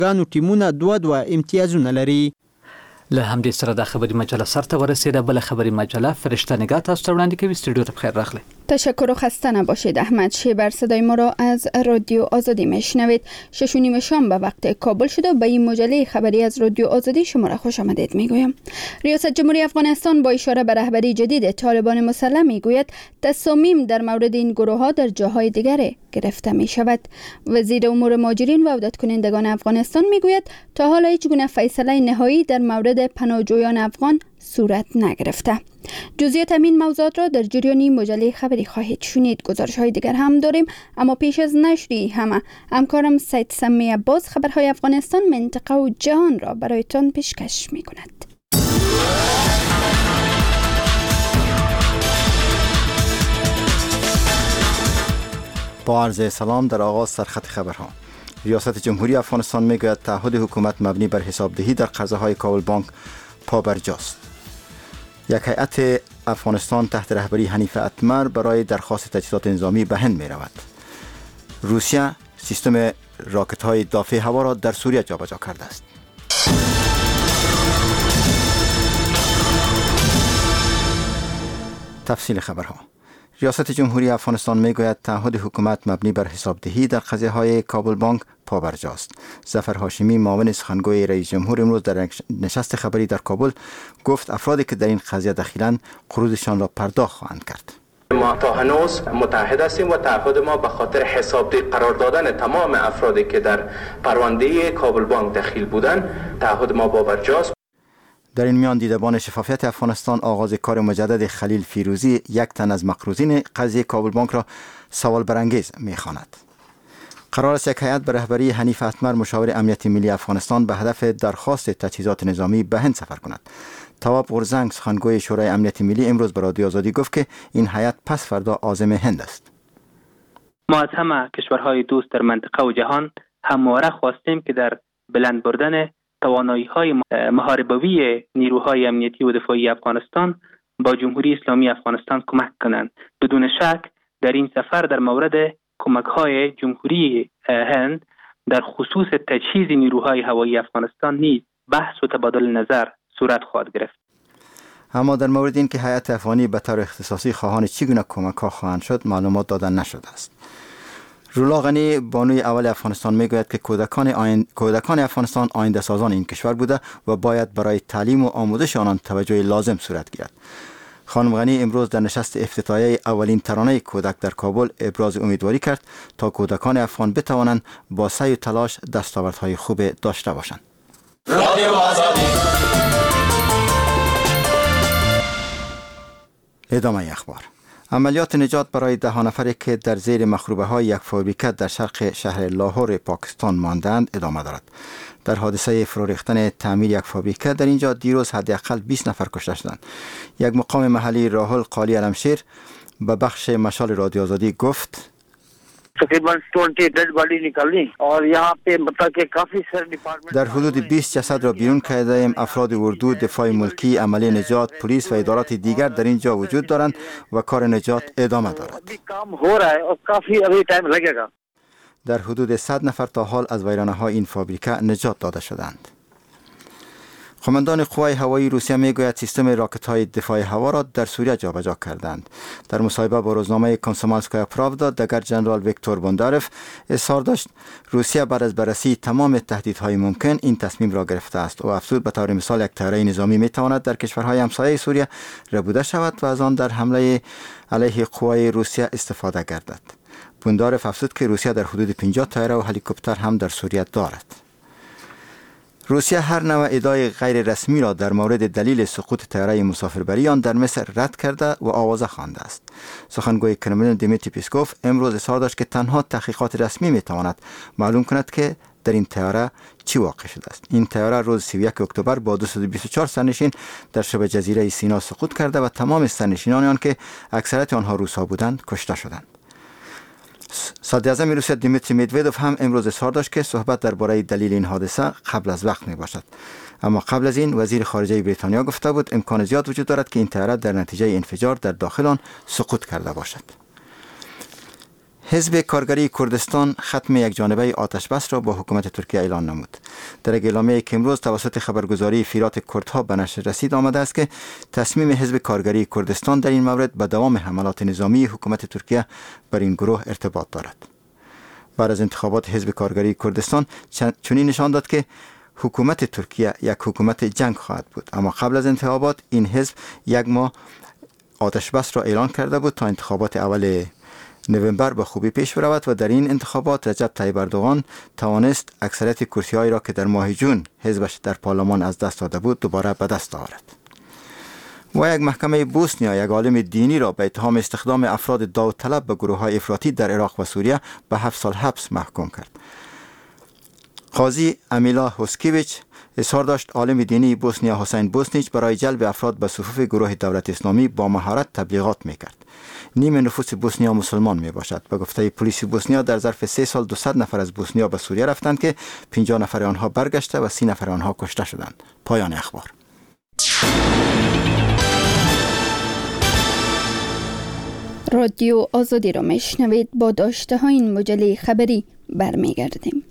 ګانو ټیمونه 2 امتیازونه لري. له همدې سره د خبري مجله سرته ورسېده. بل خبري مجله فرشته نگاه تاسو ته وړاندې کوي. استودیو ته بخیر راغلی. تشکر و خسته نباشید. احمد شیبر صدای ما را از رادیو آزادی میشنوید. 6:30 شام به وقت کابل شده و به این مجله خبری از رادیو آزادی شما را خوش آمدید میگویم. ریاست جمهوری افغانستان با اشاره به رهبری جدید طالبان مسلح میگوید تصامیم در مورد این گروه ها در جاهای دیگر گرفته می شود. وزیر امور مهاجرین و عودت کنندگان افغانستان میگوید تا حالا هیچ گونه فیصله نهایی در مورد پناهجویان افغان صورت نگرفته. جزئیات این موضوعات را در جریان مجله خبری خواهید شنید. گزارش های دیگر هم داریم، اما پیش از نشری همه همکارم سید سمی عباس خبرهای افغانستان، منطقه و جهان را برایتان پیشکش می کند. با عرض سلام در آغاز سرخط خبرها. ریاست جمهوری افغانستان میگوید تعهد حکومت مبنی بر حسابدهی در قرضه‌های کابل بانک پابرجاست. یک هیئت افغانستان تحت رهبری حنیف اتمر برای درخواست تجهیزات نظامی به هند می رود. روسیه سیستم راکت های دافع هوا را در سوریه جابجا کرده است. تفصیل خبرها. ریاست جمهوری افغانستان میگوید تعهد حکومت مبنی بر حسابدهی در قضیه‌های کابل بانک پابرجاست. ظفر هاشمی معاون سخنگوی رئیس جمهور امروز در نشست خبری در کابل گفت افرادی که در این قضیه دخیلند قروضشان را پرداخت خواهند کرد. ما تا هنوز متحد هستیم و تعهد ما به خاطر حسابدهی قرار دادن تمام افرادی که در پرونده کابل بانک دخیل بودند، تعهد ما پابرجاست. در این میان دیدبان شفافیت افغانستان آغاز کار مجدد خلیل فیروزی یک تن از مقروضین قضیه کابل بانک را سوال برانگیز می‌خواند. قرار است یک هیئت به رهبری حنیف اتمر مشاور امنیت ملی افغانستان به هدف درخواست تجهیزات نظامی به هند سفر کند. تواب غورزنگ سخنگوی شورای امنیت ملی امروز به رادیو آزادی گفت که این هیئت پس فردا عازم هند است. ما از همه کشورهای دوست در منطقه و جهان همواره خواستیم که در بلند بردن توانایی‌های محاربوی نیروهای امنیتی و دفاعی افغانستان با جمهوری اسلامی افغانستان کمک کنند. بدون شک در این سفر در مورد کمک‌های جمهوری هند در خصوص تجهیز نیروهای هوایی افغانستان نیز بحث و تبادل نظر صورت خواهد گرفت. اما در مورد اینکه هیئت افغانی به طور اختصاصی خواهان چگونه کمک‌ها خواهند شد معلومات داده نشده است. رولا غنی بانوی اول افغانستان میگوید که کودکان افغانستان آینده سازان این کشور بوده و باید برای تعلیم و آموزش آنان توجه لازم صورت گیرد. خانم غنی امروز در نشست افتتاحیه اولین ترانه کودک در کابل ابراز امیدواری کرد تا کودکان افغان بتوانند با سعی و تلاش دستاوردهای خوب داشته باشند. ادامه اخبار. عملیات نجات برای 10 نفری که در زیر مخروبه های یک فابریکه در شرق شهر لاهور پاکستان ماندند ادامه دارد. در حادثه فرو ریختن تعمیر یک فابریکه در اینجا دیروز حداقل 20 نفر کشته شدند. یک مقام محلی راهل قالی علمشیر به بخش مشال رادیو آزادی گفت तकरीबन 20 dead body निकाली और यहाँ पे मतलब कि काफी सारे डिपार्टमेंट در حدود 20 جسد را بیرون کرده ایم. افراد اردو، دفاع ملکی، عملی نجات، پلیس و ادارات دیگر در اینجا وجود دارند و کار نجات ادامه دارد. काम हो रहा है और काफी अभी टाइम लगेगा. در حدود 100 نفر تا حال از ویرانه‌های این فابریکه نجات داده شدند. قماندان قوای هوایی روسیه میگوید سیستم راکت‌های دفاع هوا را در سوریه جابجا کردند. در مصاحبه با روزنامه کانسومالسکایا پراودا دگر جنرال ویکتور بونداروف اظهار داشت روسیه بعد از بررسی تمام تهدیدهای ممکن این تصمیم را گرفته است و افزود به طور مثال یک طیاره نظامی میتواند در کشورهای همسایه سوریه ربوده شود و از آن در حمله علیه قوای روسیه استفاده گردد. بونداروف افزود که روسیه در حدود 50 طیاره و هلیکوپتر هم در سوریه دارد. روسیه هر نوع ادعای غیر رسمی را در مورد دلیل سقوط طیاره مسافربری آن در مصر رد کرده و آوازه خوانده است. سخنگوی کرملین دیمیتری پیسکوف امروز اظهار داشت که تنها تحقیقات رسمی میتواند معلوم کند که در این طیاره چی واقع شده است. این طیاره روز 31 اکتبر با 224 سرنشین در شبه جزیره سینا سقوط کرده و تمام سرنشینان آن که اکثریت آنها روس‌ها بودند کشته شدند. صدر اعظم روسیه دیمیتری مدودوف هم امروز اظهار داشت که صحبت درباره دلیل این حادثه قبل از وقت می باشد. اما قبل از این وزیر خارجه بریتانیا گفته بود امکان زیاد وجود دارد که این طیاره در نتیجه انفجار در داخل آن سقوط کرده باشد. حزب کارگری کردستان ختم یک جانبه آتش بس را با حکومت ترکیه اعلان نمود. در اعلامیه‌ای که امروز توسط خبرگزاری فیرات کردها به نشر رسید آمده است که تصمیم حزب کارگری کردستان در این مورد به دوام حملات نظامی حکومت ترکیه بر این گروه ارتباط دارد. بعد از انتخابات حزب کارگری کردستان چنین نشان داد که حکومت ترکیه یک حکومت جنگ خواهد بود، اما قبل از انتخابات این حزب یک ماه آتش بس را اعلان کرده بود تا انتخابات اول نوامبر به خوبی پیش برود و در این انتخابات رجب طیب اردوغان توانست اکثریت کرسی‌هایی را که در ماه جون حزبش در پارلمان از دست داده بود دوباره به دست آورد. و یک محکمه بوسنیا یک عالم دینی را به اتهام استخدام افراد داوطلب به گروه‌های افراطی در عراق و سوریه به 7 سال حبس محکوم کرد. قاضی امیلا هوسکیویچ اظهار داشت عالم دینی بوسنیا حسین بوسنیچ برای جلب افراد به صفوف گروه دولت اسلامی با مهارت تبلیغات میکرد. نیم نفوس بوسنیا مسلمان می باشد. به گفته پلیس بوسنیا در ظرف 3 سال 200 نفر از بوسنیا به سوریه رفتند که 50 نفر آنها برگشته و 30 نفر آنها کشته شدند. پایان اخبار. رادیو آزادی را میشنوید. با داشته های این مجله خبری برمیگردیم.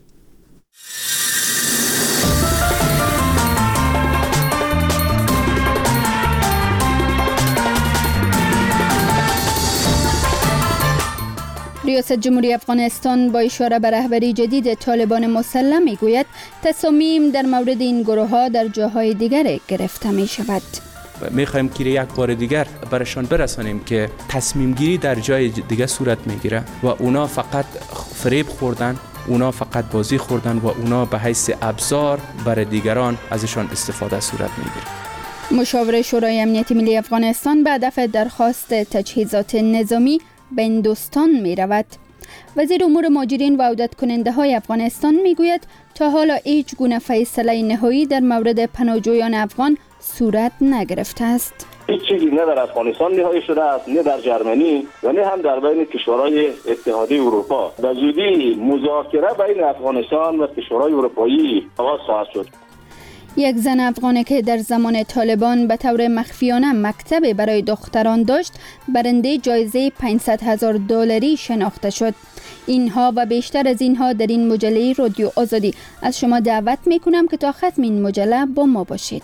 ریاست جمهوری افغانستان با اشاره به رهبری جدید طالبان مسلح میگوید تصامیم در مورد این گروه ها در جاهای دیگر گرفته می شود. میخوایم که یک بار دیگر برشان برسانیم که تصمیم گیری در جای دیگه صورت میگیره و اونا فقط فریب خوردن، اونا فقط بازی خوردن و اونا به حیث ابزار برای دیگران ازشان استفاده صورت میگیره. مشاور شورای امنیت ملی افغانستان به هدف درخواست تجهیزات نظامی به هندوستان می رود. وزیر امور مهاجرین و عودت کننده های افغانستان می گوید تا حالا هیچ گونه فیصله نهایی در مورد پناهجویان افغان صورت نگرفته است. هیچ چیزی نه در افغانستان نهایی شده است، نه در جرمنی و نه هم در بین کشورهای اتحادیه اروپا. به زودی مذاکره بین افغانستان و کشورهای اروپایی آغاز خواهد شد. یک زن افغانی که در زمان طالبان به طور مخفیانه مکتب برای دختران داشت، برنده جایزه $500,000 شناخته شد. اینها و بیشتر از اینها در این مجله رادیو آزادی. از شما دعوت میکنم که تا ختم این مجله با ما باشید.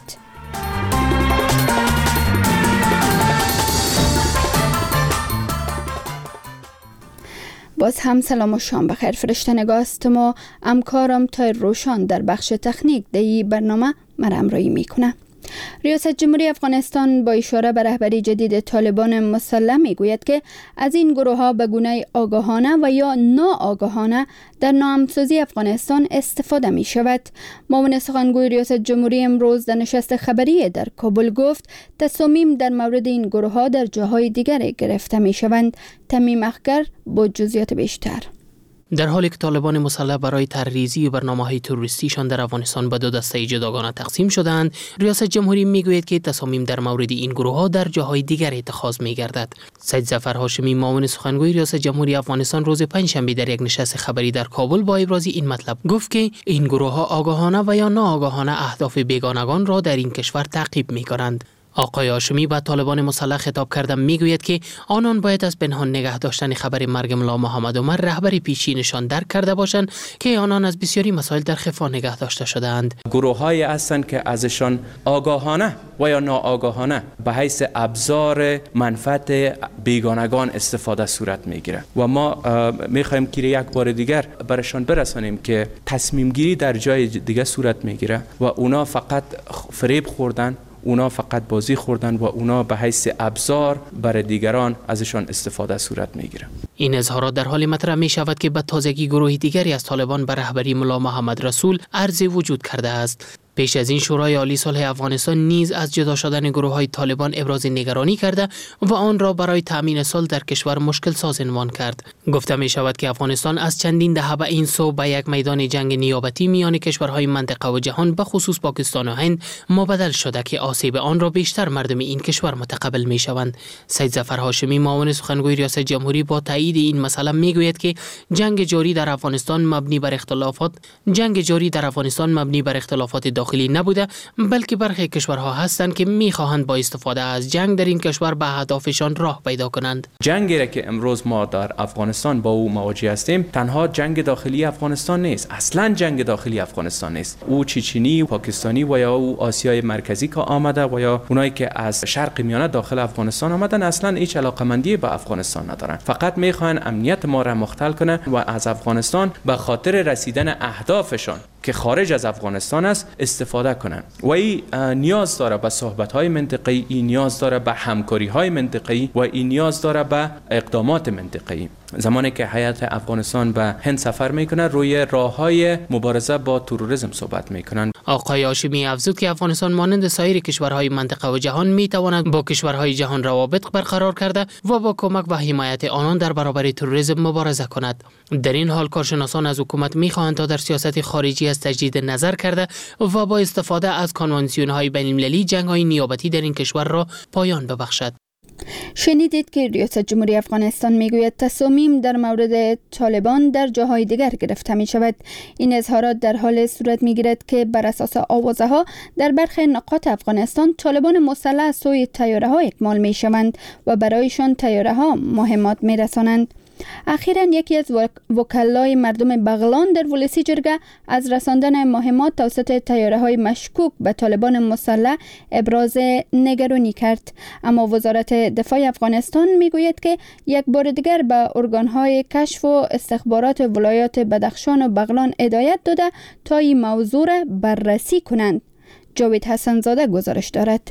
باز هم سلام و شام بخیر. فرشته نگاست ما همکارم تایر روشان در بخش تکنیک دی برنامه مرامرایی میکنه. ریاست جمهوری افغانستان با اشاره به رهبری جدید طالبان مسلح میگوید که از این گروه ها به گونه آگاهانه و یا ناآگاهانه در ناامن‌سازی افغانستان استفاده می شود. معاون سخنگوی ریاست جمهوری امروز در نشست خبری در کابل گفت تصامیم در مورد این گروه ها در جاهای دیگر گرفته می شوند. تمیم اخگر با جزئیات بیشتر. در حالی که طالبان مسلح برای طرحریزی و برنامه‌های تروریستیشان در افغانستان به 2 دسته جداگانه تقسیم شدند، ریاست جمهوری میگوید که تصامیم در مورد این گروه‌ها در جاهای دیگر اتخاذ می‌گردد. سید ظفر هاشمی معاون سخنگوی ریاست جمهوری افغانستان روز پنجشنبه در یک نشست خبری در کابل با ابراز این مطلب گفت که این گروه‌ها آگاهانه و یا ناآگاهانه اهداف بیگانگان را در این کشور تعقیب می‌کنند. آقای هاشمی با طالبان مسلح خطاب کرده میگوید که آنان باید از پنهان نگه داشتن خبر مرگ ملا محمد عمر رهبر پیشینشان درک کرده باشند که آنان از بسیاری مسائل در خفا نگه داشته شده‌اند. گروه‌هایی هستند که ازشان آگاهانه و یا ناآگاهانه به حیث ابزار منفعت بیگانگان استفاده صورت میگیره و ما میخوایم که یک بار دیگر برشان برسانیم که تصمیم گیری در جای دیگه صورت میگیره و اونا فقط فریب خوردن، اونا فقط بازی خوردن و اونا به حیث ابزار برای دیگران ازشان استفاده صورت میگیره. این اظهارات در حال مطرح می شود که به تازگی گروه دیگری از طالبان به رهبری ملا محمد رسول عرضی وجود کرده است. پیش از این شورای عالی صلح افغانستان نیز از جدا شدن گروه‌های طالبان ابراز نگرانی کرده و آن را برای تامین صلح در کشور مشکل ساز عنوان کرد. گفته می شود که افغانستان از چندین دهه به این سو به یک میدان جنگ نیابتی میان کشورهای منطقه و جهان به خصوص پاکستان و هند مبدل شده که آسیب آن را بیشتر مردم این کشور متقبل می شوند. سید ظفر هاشمی معاون سخنگوی ریاست جمهوری با تایید این مسئله می گوید که جنگ جاری در افغانستان مبنی بر اختلافات داخلی نبوده، بلکه برخی کشورها هستند که می‌خواهند با استفاده از جنگ در این کشور به اهدافشان راه پیدا کنند. جنگی را که امروز ما در افغانستان با او مواجه هستیم، تنها جنگ داخلی افغانستان نیست. اصلا جنگ داخلی افغانستان نیست. او چچنی، پاکستانی و یا او آسیای مرکزی که آمده و یا اونایی که از شرق میانه داخل افغانستان آمدن اصلا هیچ علاقه‌مندی به افغانستان ندارن. فقط میخوان امنیت ما را مختل کنن و از افغانستان به خاطر رسیدن اهدافشان که خارج از افغانستان است استفاده کنن. و این نیاز داره به صحبت‌های منطقه‌ای، این نیاز داره به همکاری‌های منطقه‌ای و این نیاز داره به اقدامات منطقه‌ای. زمانی که هیئت افغانستان به هند سفر میکنه روی راه‌های مبارزه با تروریسم صحبت میکنن. آقای هاشمی افزود که افغانستان مانند سایر کشورهای منطقه و جهان میتواند با کشورهای جهان روابط برقرار کرده و با کمک و حمایت آنان در برابر تروریسم مبارزه کند. در این حال کارشناسان از حکومت میخواهند تا در سیاست خارجی از تجدید نظر کرده و با استفاده از کنوانسیون‌های بین‌المللی جنگ‌های نیابتی در این کشور را پایان ببخشد. شنیدید که ریاست جمهوری افغانستان میگوید تصامیم در مورد طالبان در جاهای دیگر گرفته می شود. این اظهارات در حال صورت می گیرد که بر اساس آوازه ها در برخی نقاط افغانستان طالبان مسلح سوی تیاره ها اکمال می شوند و برایشان تیاره ها مهمات می رسانند. اخیراً یکی از وکلای مردم بغلان در ولسی جرگه از رساندن مهمات توسط تیاره‌های مشکوک به طالبان مسلح ابراز نگرانی کرد. اما وزارت دفاع افغانستان میگوید که یک بار دیگر به ارگان‌های کشف و استخبارات ولایات بدخشان و بغلان هدایت داده تا این موضوع را بررسی کنند. جاوید حسن‌زاده گزارش دارد.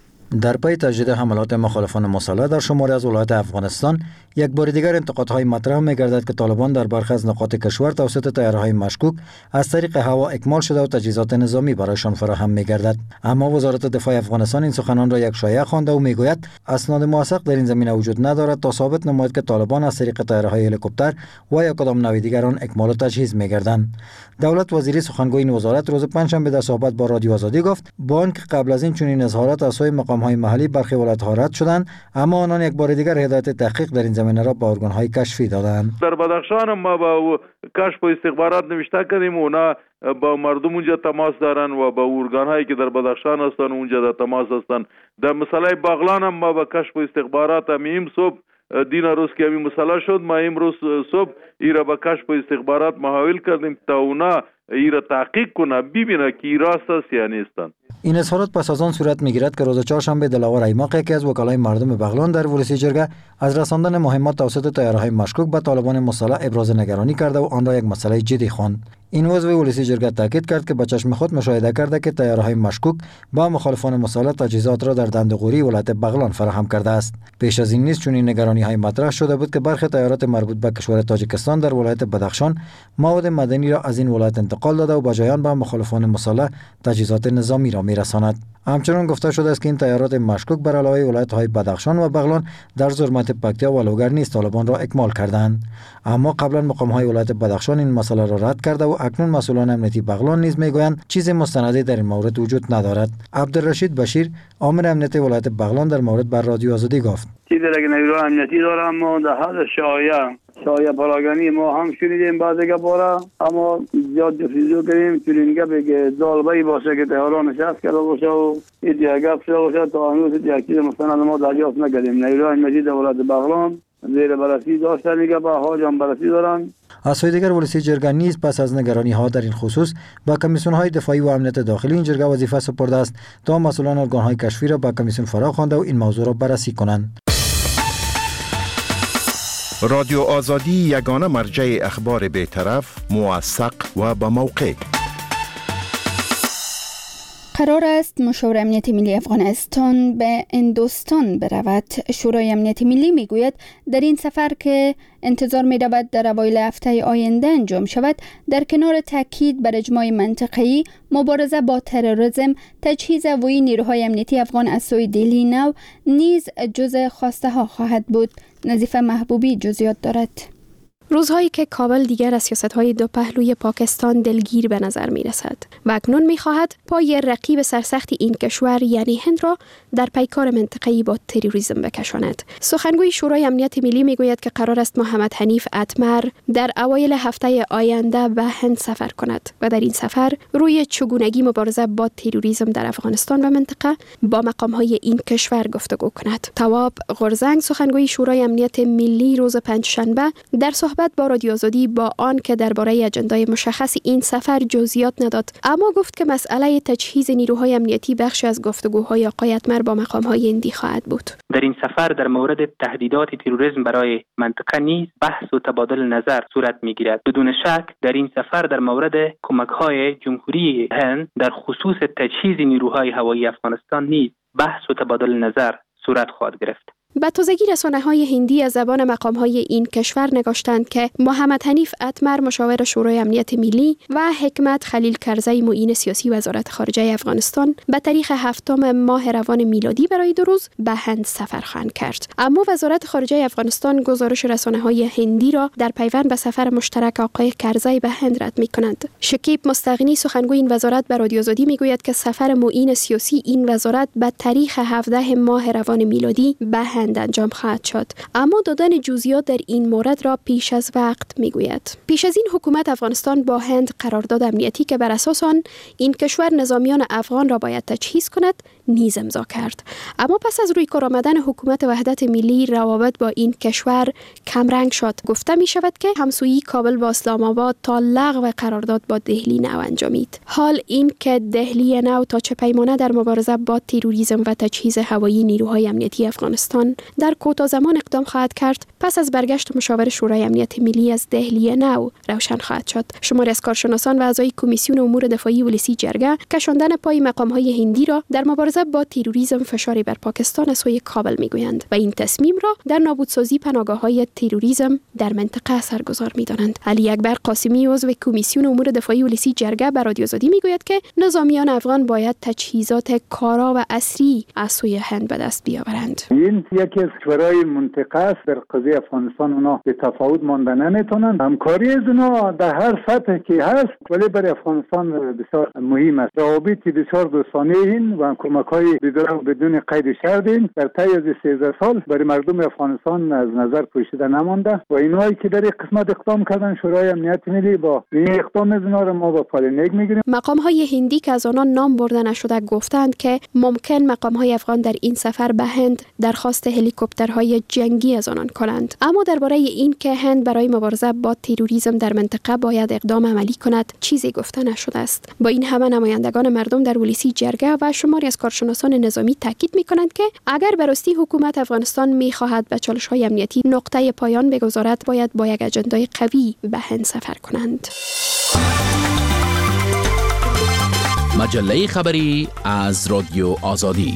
در پی تجدید حملات مخالفان مسلح در شماری از ولایات افغانستان یک بار دیگر انتقادهای مطرح می‌گردد که طالبان در برخی از نقاط کشور توسط تیاره‌های مشکوک از طریق هوا اکمال شده و تجهیزات نظامی برایشان فراهم می‌گردد. اما وزارت دفاع افغانستان این سخنان را یک شایعه خوانده و میگوید اسناد موثق در این زمینه وجود ندارد تا ثابت نماید که طالبان از طریق تیاره‌های هلیکوپتر و یا کدام نوع دیگر آن اکمال و تجهیز می‌گردند. دولت وزیری سخنگوی این وزارت روز پنجشنبه در صحبت با رادیو آزادی گفت با آنکه قبل از این چنین اظهارات از سوی مقام‌های محلی برخی ولایت‌ها رد شدند، اما آنان یک بار دیگر هدایت تحقیق در این زمینه را به ارگان‌های کشفی دادند. در بدخشان ما با کشف و استخبارات نوشته کردیم و اونا با مردم اونجا تماس دارن و با ارگان‌هایی که در بدخشان هستن اونجا در تماس هستن. در مسئله بغلان هم ما با کشف و استخبارات همین صبح دین روز که همین مسئله شد ما امروز صبح ایرا با کشف و استخبارات محاول کردیم تا اونا ایرا تحقیق کنه ببینه که راست است یا نیستن. این اظهارات پس از آن صورت میگیرد که روز چهارشنبه دلاور ایماق یکی از وکلای مردم بغلان در ولسی جرگه از رساندن مهمات توسط تیاره‌های مشکوک به طالبان مسلح ابراز نگرانی کرده و آن را یک مسئله جدی خواند. این عضو ولسی جرگه تاکید کرد که به چشم خود مشاهده کرده که تیاره‌های مشکوک با مخالفان مسلح تجهیزات را در دندقوری ولایت بغلان فراهم کرده است. پیش از این نیز چنین نگرانی‌های مطرح شده بود که برخی تیارات مربوط به کشور تاجیکستان در ولایت بدخشان مواد معدنی را از این ولایت انتقال داده و به جایان به مخالفان مسلح تجهیزات نظامی را می‌رساند. همچنین گفته شده است که این تیارات مشکوک بر علاوه ولایت‌های بدخشان و بغلان در زرمت پکتیا و لوگر نیز طالبان را اکمال کردند. اما قبلا مقام‌های ولایت بدخشان این مسئله را رد کرده و اکنون مسئولان امنیتی بغلان نیز میگویند چیز مستندی در این مورد وجود ندارد. عبدالرشید بشیر امیر امنیتی ولایت بغلان در مورد بر رادیو آزادی گفت: چیزی را که نیروهای امنیتی داره اما در حد شایعه پراگانی ما هم شنیدیم بعضی گپارا، اما زیاد جستجو کردیم چون این گپی که ضالبه‌ای باشه که تهران نشست کرده باشه و این گپ شده باشه تا هنوز یک چیز مستند ما دریافت نکردیم. نیروهای امنیتی در ولایت بغلان زیر بررسی داشتن، این گپا حاج هم بررسی دارن. از سوی دیگر ولسی جرگه نیز پس از نگرانی ها در این خصوص با کمیسیون های دفاعی و امنیت داخلی این جرگه وظیفه سپرده است تا مسئولان ارگان های کشفی را به کمیسیون فرا خوانده و این موضوع را بررسی کنند. رادیو آزادی یگانه مرجع اخبار بی‌طرف، موثق و با موقع. قرار است مشاور امنیت ملی افغانستان به هندوستان برود. شورای امنیت ملی میگوید در این سفر که انتظار می رود در اوایل هفته آینده انجام شود، در کنار تاکید بر اجماع منطقه‌ای، مبارزه با تروریسم، تجهیز هوایی نیروهای امنیتی افغان از سوی دهلی نو نیز جزء خواسته ها خواهد بود. نظیفه محبوبی جزئیات دارد. روزهایی که کابل دیگر از سیاست‌های دو پهلوی پاکستان دلگیر به نظر می‌رسد و اکنون می‌خواهد پای رقیب سرسخت این کشور یعنی هند را در پیکار منطقه‌ای با تروریسم بکشاند. سخنگوی شورای امنیت ملی می‌گوید که قرار است محمد حنیف اتمر در اوایل هفته آینده به هند سفر کند و در این سفر روی چگونگی مبارزه با تروریسم در افغانستان و منطقه با مقام‌های این کشور گفتگو کند. تواب غرزنگ سخنگوی شورای امنیت ملی روز پنجشنبه در صحبت با رادیو آزادی با آن که درباره اجندای مشخص این سفر جزئیات نداد، اما گفت که مسئله تجهیز نیروهای امنیتی بخشی از گفتگوهای آقای اتمر با مقام‌های هندی خواهد بود. در این سفر در مورد تهدیدات تروریسم برای منطقه نیز بحث و تبادل نظر صورت می‌گیرد. بدون شک در این سفر در مورد کمک‌های جمهوری هند در خصوص تجهیز نیروهای هوایی افغانستان نیز بحث و تبادل نظر صورت خواهد گرفت. به تازگی رسانه‌های هندی از زبان مقام‌های این کشور نگاشتند که محمد حنیف اتمر مشاور شورای امنیت ملی و حکمت خلیل کرزی معین سیاسی وزارت خارجه افغانستان به تاریخ 7 ماه روان میلادی برای 2 روز به هند سفر خواهند کرد. اما وزارت خارجه افغانستان گزارش رسانه‌های هندی را در پیوند به سفر مشترک آقای کرزی به هند رد می‌کند. شکیب مستغنی سخنگوی این وزارت به رادیو آزادی می‌گوید که سفر معین سیاسی این وزارت به تاریخ 17 ماه روان میلادی به هند انجام خواهد شد، اما دادن جزئیات در این مورد را پیش از وقت میگوید. پیش از این حکومت افغانستان با هند قرارداد امنیتی که بر اساس آن این کشور نظامیان افغان را باید تجهیز کند نیز امضا کرد، اما پس از روی کار آمدن حکومت وحدت ملی روابط با این کشور کمرنگ شد. گفته می شود که همسویی کابل با اسلام آباد تا لغو قرارداد با دهلی نو انجامید. حال این که دهلی نو تا چه پیمانه در مبارزه با تروریسم و تجهیز هوایی نیروهای امنیتی افغانستان در کوتاه زمان اقدام خواهد کرد پس از برگشت مشاور شورای امنیت ملی از دهلی نو روشن خواهد شد. شماری از کارشناسان و اعضای کمیسیون امور دفاعی ولسی جرگه کشاندن پای مقام‌های هندی را در مبارزه با تروریسم فشاری بر پاکستان از سوی کابل میگویند و این تصمیم را در نابودسازی پناهگاه‌های تروریسم در منطقه اثرگذار می‌دانند. علی اکبر قاسمی عضو کمیسیون امور دفاعی ولسی جرگه به رادیو آزادی میگوید که نظامیان افغان باید تجهیزات کارا و عصری از سوی هند به دست بیاورند. این یکی از کشورهای منطقه است. در قضیه افغانستان اونا به تفاوت مانده نمیتونن. همکاری از اونا در هر سطح که هست ولی برای افغانستان بسیار مهم است. روابط بسیار دوستانه این و کمک‌های بدون قید شرط این در طی از 13 سال برای مردم افغانستان از نظر پوشیده نمانده و اینایی که در این قسمت اقدام کردن شورای امنیت ملی با این اقدام از اونا را ما با پالنگ میگیریم. مقام‌های هندی که از آنها نام برده نشده گفتند که ممکن مقام‌های افغان در این سفر به هند درخواست هلیکوپترهای جنگی از آنان کنند، اما درباره این که هند برای مبارزه با تروریسم در منطقه باید اقدام عملی کند چیزی گفته نشده است. با این همه نمایندگان مردم در ولسی جرگه و شماری از کارشناسان نظامی تاکید می‌کنند که اگر به راستی حکومت افغانستان می‌خواهد به چالش‌های امنیتی نقطه پایان بگذارد باید با یک اجندای قوی به هند سفر کنند. مجله خبری از رادیو آزادی.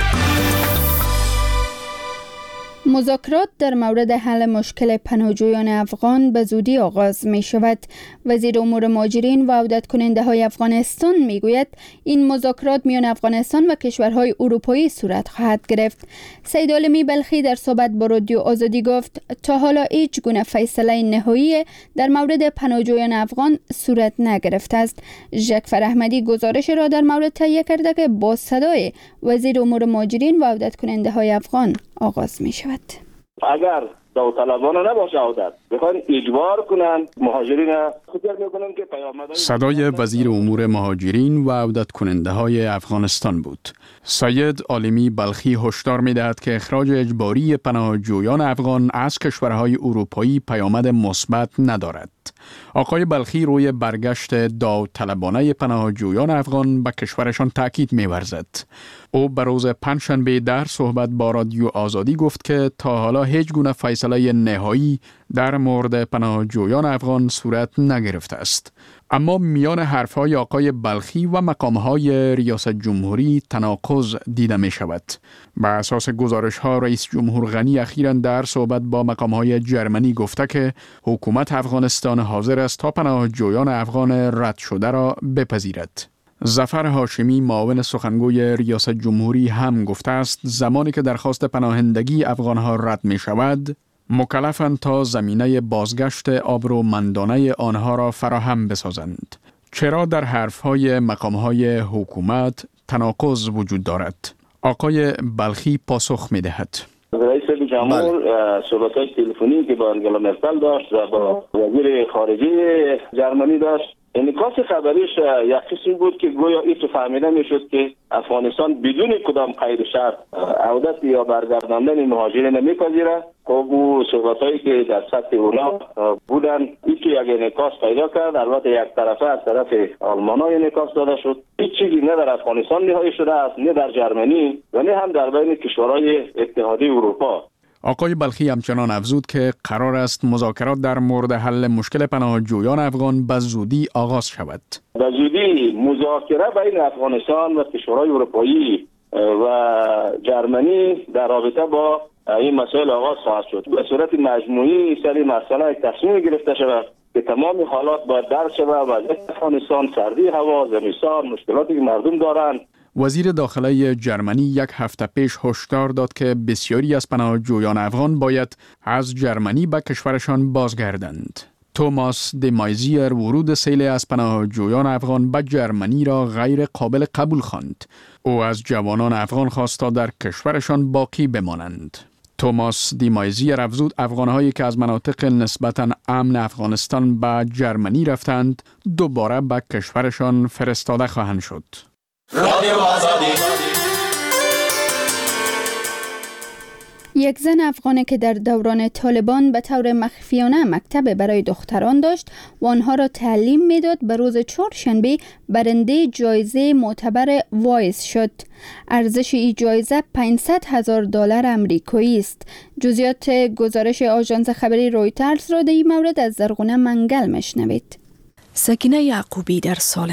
مذاکرات در مورد حل مشکل پناهجویان افغان به زودی آغاز می شود. وزیر امور مهاجرین و عودت کننده های افغانستان می گوید این مذاکرات میان افغانستان و کشورهای اروپایی صورت خواهد گرفت. سید عالمی بلخی در صحبت با رادیو آزادی گفت تا حالا هیچ گونه فیصله نهایی در مورد پناهجویان افغان صورت نگرفته است. ژکفر احمدی گزارش را در مورد تهیه کرده که با صدای وزیر امور مهاجرین و عودت کننده های افغان آغاز می شود. اگر داوطلبانه نباشه عودت بخوان اجبار کنن مهاجرین فکر میکنم که پیامدهای صدای وزیر امور مهاجرین و عودت کننده های افغانستان بود. سید عالمی بلخی هشدار می‌دهد که اخراج اجباری پناهجویان افغان از کشورهای اروپایی پیامد مثبت ندارد. آقای بلخی روی برگشت داوطلبانه پناهجویان افغان به کشورشان تاکید می‌ورزد. او به روز پنجشنبه در صحبت با رادیو آزادی گفت که تا حالا هیچ گونه فیصله نهایی در مورد پناهجویان افغان صورت نگرفته است. اما میان حرفهای آقای بلخی و مقامهای ریاست جمهوری تناقض دیده می شود. به اساس گزارش ها رئیس جمهور غنی اخیراً در صحبت با مقامهای جرمنی گفته که حکومت افغانستان حاضر است تا پناهجویان افغان رد شده را بپذیرد. ظفر هاشمی معاون سخنگوی ریاست جمهوری هم گفته است زمانی که درخواست پناهندگی افغانها رد می شود مکلفند تا زمینه بازگشت آبرومندانه آنها را فراهم بسازند. چرا در حرفهای مقامهای حکومت تناقض وجود دارد؟ آقای بلخی پاسخ می دهد. رئیس جمهور صحبت‌های تلفنی که با انگلا مرکل داشت و با وزیر خارجه جرمنی داشت، انعکاس خبریش یک قسم بود که گویا این فهمیده میشد که افغانستان بدون کدام قید و شرط عودت یا برگرداندن مهاجرین نمیپذیره. خب او صحبت‌هایی که در سطح اونا بودن این که یک انعکاس پیدا کرد، البته یک طرفه از طرف آلمان‌ها انعکاس داده شد. هیچ چیزی نه در افغانستان نهایی شده است، نه در جرمنی و نه هم در بین کشورهای اتحادیه اروپا. آقای بلخی همچنان افزود که قرار است مذاکرات در مورد حل مشکل پناهجویان افغان به زودی آغاز شود. به زودی مذاکره بین افغانستان و کشورهای اروپایی و جرمنی در رابطه با این مسائل آغاز خواهد شد. به صورت مجموعی سری مسئله یک تصمیم گرفته شود که تمام حالات باید درک شود. وضعیت افغانستان، سردی هوا، زمستان، مشکلاتی که مردم دارند. وزیر داخله جرمنی یک هفته پیش هشدار داد که بسیاری از پناهجویان افغان باید از جرمنی به کشورشان بازگردند. توماس دی مایزیر ورود سیل از پناهجویان افغان به جرمنی را غیر قابل قبول خواند. او از جوانان افغان خواست تا در کشورشان باقی بمانند. توماس دی مایزیر افزود افغانهایی که از مناطق نسبتاً امن افغانستان به جرمنی رفتند دوباره به کشورشان فرستاده خواهند شد. رادیو آزادی. یک زن افغانی که در دوران طالبان به طور مخفیانه مکتب برای دختران داشت و آنها را تعلیم میداد، به روز چهارشنبه برنده جایزه معتبر وایس شد. ارزش این جایزه $500,000 آمریکایی است. جزئیات گزارش آژانس خبری رویترز را در این مورد از زرغونه منگل میشنوید. سکینه یعقوبی در سال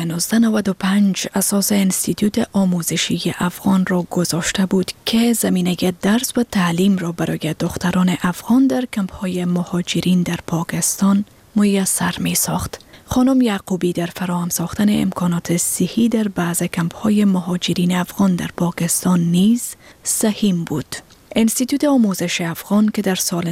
1995 اساس انستیتوت آموزشی افغان را گذاشته بود که زمینه درس و تعلیم را برای دختران افغان در کمپ‌های مهاجرین در پاکستان میسر می ساخت. خانم یعقوبی در فراهم ساختن امکانات صحی در بعض کمپ‌های مهاجرین افغان در پاکستان نیز سهیم بود. انستیتوت آموزش افغان که در سال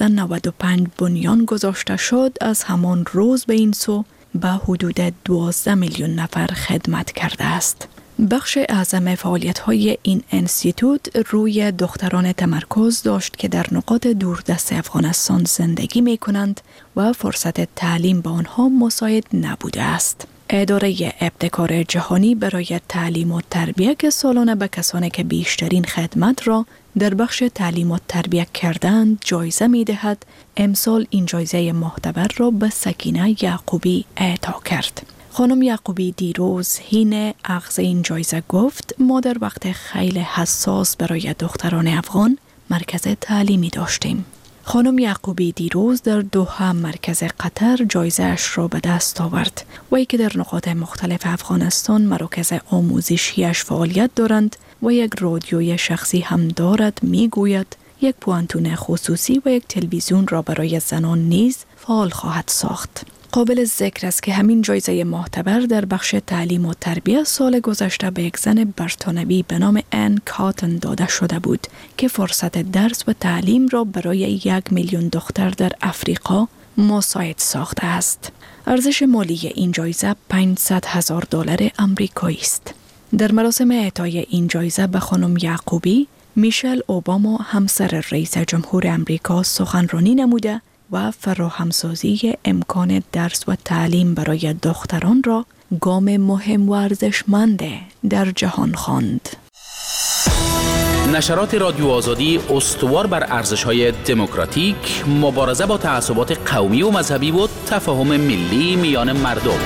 1995 بنیان گذاشته شد، از همان روز به این سو به حدود 12 میلیون نفر خدمت کرده است. بخش اعظم فعالیت‌های این انستیتوت روی دختران تمرکز داشت که در نقاط دوردست افغانستان زندگی می‌کنند و فرصت تعلیم به آنها مساعد نبوده است. اداره ابتکار جهانی برای تعلیم و تربیت که سالانه به کسانی که بیشترین خدمت را در بخش تعلیم و تربیت کردند جایزه می دهد. امسال این جایزه معتبر را به سکینه یعقوبی اعطا کرد. خانم یعقوبی دیروز حین اخذ این جایزه گفت ما در وقت خیلی حساس برای دختران افغان مرکز تعلیمی داشتیم. خانم یعقوبی دیروز در دوحه مرکز قطر جایزه اش را به دست آورد. وی که در نقاط مختلف افغانستان مراکز آموزشیش فعالیت دارند و یک رادیوی شخصی هم دارد، می گوید یک پوانتون خصوصی و یک تلویزیون را برای زنان نیز فعال خواهد ساخت. قابل ذکر است که همین جایزه معتبر در بخش تعلیم و تربیت سال گذشته به یک زن بریتانوی به نام ان کاتن داده شده بود که فرصت درس و تعلیم را برای 1 میلیون دختر در افریقا مساعد ساخته است. ارزش مالی این جایزه $500,000 آمریکایی است. در مراسم اعطای این جایزه به خانم یعقوبی، میشل اوباما همسر رئیس جمهور آمریکا سخنرانی نموده و فراهمسازی امکان درس و تعلیم برای دختران را گام مهم و ارزشمند در جهان خواند. نشرات رادیو آزادی استوار بر ارزش‌های دموکراتیک، مبارزه با تعصبات قومی و مذهبی و تفاهم ملی میان مردم.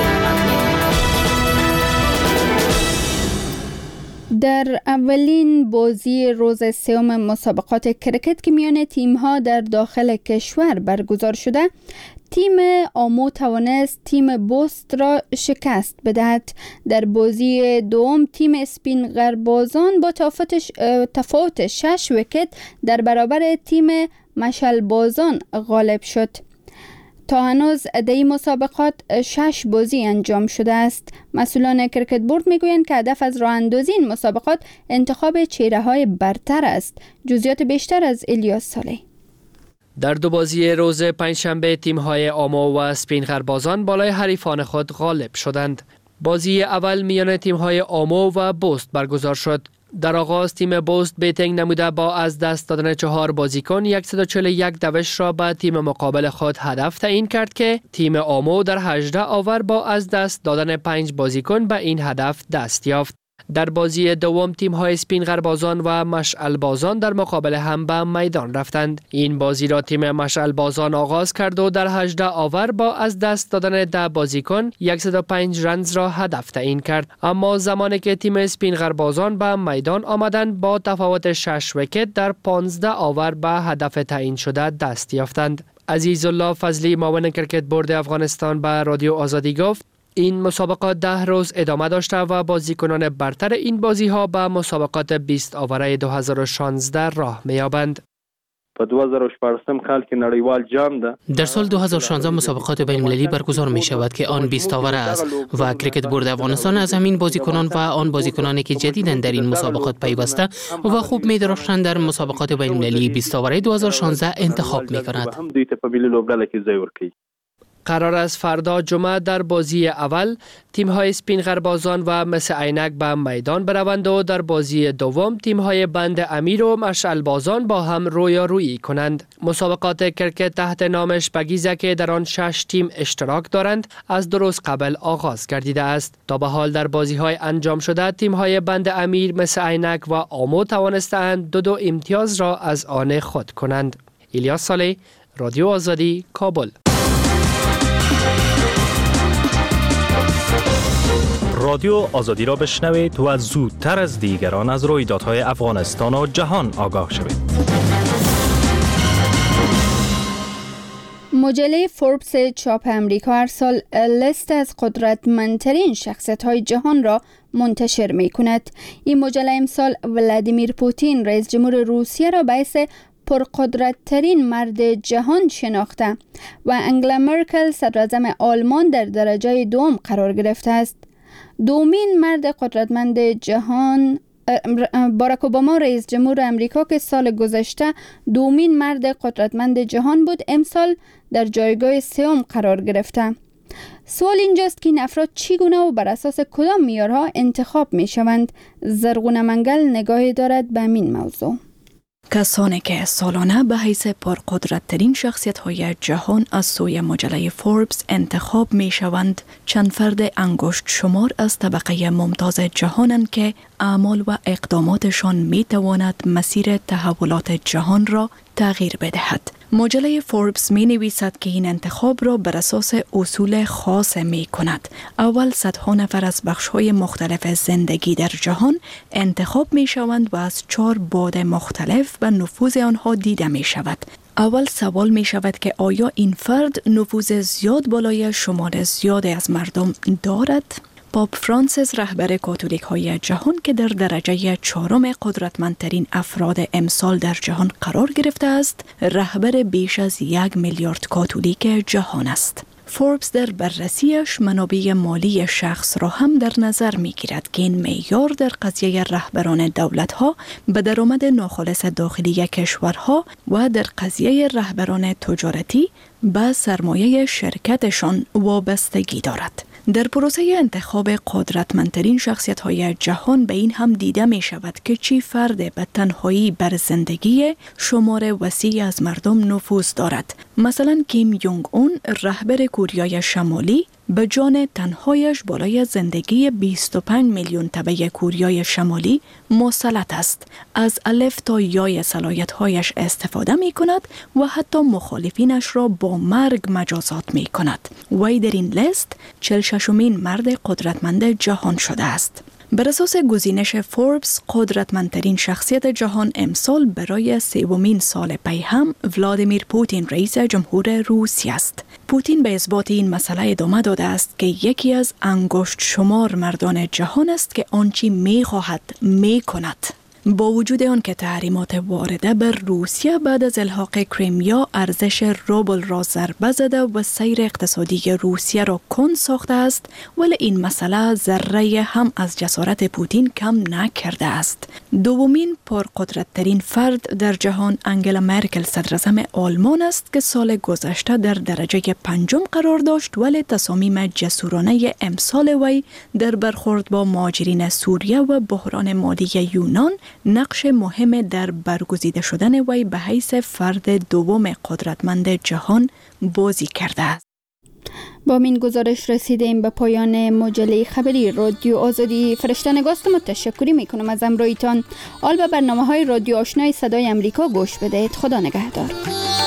در اولین بازی روز سوم مسابقات کرکت که میان تیم‌ها در داخل کشور برگزار شده، تیم آمو توانست تیم بوست را شکست بدهد. در بازی دوم تیم اسپین غربازان با تفاوت 6 ویکت در برابر تیم مشعل بازان غالب شد. تا هنوز در این مسابقات 6 بازی انجام شده است. مسئولان کرکت بورد میگویند که هدف از راه اندازی این مسابقات انتخاب چهره‌های برتر است. جزئیات بیشتر از الیاس صالح. در دو بازی روز پنجشنبه تیم‌های آمو و اسپینغربازان بالای حریفان خود غالب شدند. بازی اول میان تیم‌های آمو و بوست برگزار شد. در آغاز تیم بوست بیتینگ نموده با از دست دادن 4 بازیکن 141 دوش را به تیم مقابل خود هدف تعیین کرد که تیم آمو در 18 آور با از دست دادن 5 بازیکن به این هدف دست یافت. در بازی دوم تیم‌های اسپینغربازان و مشعلبازان در مقابل هم به میدان رفتند. این بازی را تیم مشعلبازان آغاز کرد و در 18 آور با از دست دادن 10 بازیکن 105 رنز را هدف تعیین کرد، اما زمانی که تیم اسپینغربازان به میدان آمدند با تفاوت 6 ویکت در 15 آور به هدف تعیین شده دست یافتند. عزیزالله فضلی معاون کرکت بورد افغانستان به رادیو آزادی گفت این مسابقات 10 روز ادامه داشته و بازیکنان برتر این بازی ها به مسابقات 20 آوره 2016 راه می‌یابند. په 2014 کال کې نړیوال جام ده. در سال 2016 مسابقات بین المللی برگزار می شود که آن 20 آوره است و کرکت بورد افغانستان از همین بازیکنان و آن بازیکنانی که جدیداً در این مسابقات پیوسته و خوب می درخشند در مسابقات بین المللی 20 آوره 2016 انتخاب می کند. قرار است فردا جمعه در بازی اول تیم‌های اسپینغربازان و مس عینک به میدان بروند و در بازی دوم تیم‌های بند امیر و مشعلبازان با هم رویارویی کنند. مسابقات کرکت تحت نام شپگیزه که در آن 6 تیم اشتراک دارند از 2 روز قبل آغاز گردیده است. تا به حال در بازی‌های انجام شده تیم‌های بند امیر، مس عینک و آمو توانستند 2 امتیاز را از آن خود کنند. الیاس صالح، رادیو آزادی، کابل. رادیو آزادی را بشنوید و زودتر از دیگران از رویدادهای افغانستان و جهان آگاه شوید. مجله فوربس چاپ امریکا هر سال لیست از قدرتمندترین شخصیت‌های جهان را منتشر می‌کند. این مجله امسال ولادیمیر پوتین رئیس جمهور روسیه را باعث پرقدرت‌ترین مرد جهان شناخته و انگلا مرکل صدراعظم آلمان در درجه دوم قرار گرفته است. دومین مرد قدرتمند جهان باراک اوباما رئیس جمهور امریکا که سال گذشته دومین مرد قدرتمند جهان بود، امسال در جایگاه سوم قرار گرفته. سوال اینجاست که این افراد چگونه و بر اساس کدام معیارها انتخاب می شوند؟ زرغونه منگل نگاهی دارد به این موضوع. کسانی که سالانه به حیث پرقدرت‌ترین شخصیت‌های جهان از سوی مجله فوربس انتخاب می‌شوند، چند فرد انگشت شمار از طبقه ممتاز جهانند که اعمال و اقداماتشان می‌تواند مسیر تحولات جهان را تغییر بدهد. مجله فوربس می نویسد که این انتخاب را بر اساس اصول خاص می کند. اول صدها نفر از بخش‌های مختلف زندگی در جهان انتخاب می شوند و از 4 بعد مختلف و نفوذ آنها دیده می شود. اول سوال می شود که آیا این فرد نفوذ زیاد بالای شمار زیادی از مردم دارد؟ پاپ فرانسیس رهبر کاتولیک های جهان که در درجه 4 قدرتمندترین افراد امسال در جهان قرار گرفته است، رهبر بیش از 1 میلیارد کاتولیک جهان است. فوربس در بررسیش منابع مالی شخص را هم در نظر می گیرد که این معیار در قضیه رهبران دولت‌ها به درآمد ناخالص داخلی کشورها و در قضیه رهبران تجارتی به سرمایه شرکتشان وابستگی دارد. در پروسه انتخاب قدرتمندترین شخصیت‌های جهان به این هم دیده می شود که چی فرد به تنهایی بر زندگی شمار وسیعی از مردم نفوذ دارد. مثلا کیم یونگ اون رهبر کره شمالی به جان تنهایش بالای زندگی 25 میلیون تبع کره شمالی مسلط است. از الف تا یای صلاحیت‌هایش استفاده می کند و حتی مخالفینش را با مرگ مجازات می کند. وی در این لیست 46مین مرد قدرتمند جهان شده است. بر اساس گزینش فوربس، قدرتمندترین شخصیت جهان امسال برای 3مین سال پی هم ولادیمیر پوتین رئیس جمهور روسیه است. پوتین به اثبات این مسئله ادامه داده است که یکی از انگشت شمار مردان جهان است که آنچه می خواهد می کند. با وجود آن که تحریمات وارده بر روسیه بعد از الحاق کریمیا ارزش روبل را ضربه زده و سیر اقتصادی روسیه را کند ساخته است، ولی این مسئله ذره هم از جسارت پوتین کم نکرده است. دومین پرقدرت‌ترین فرد در جهان انگلا مرکل صدراعظم آلمان است که سال گذشته در درجه 5 قرار داشت، ولی تصامیم جسورانه امسال وی در برخورد با مهاجرین سوریه و بحران مالی یونان نقش مهم در برگزیده شدن وی به حیث فرد دوم قدرتمند جهان بازی کرده است. با این گزارش رسیدیم به پایان مجله خبری رادیو آزادی. فرشته نگاست تشکری میکنم از همراهیتان. حال به برنامه‌های رادیو آشنای صدای امریکا گوش بدهید. خدا نگهدار.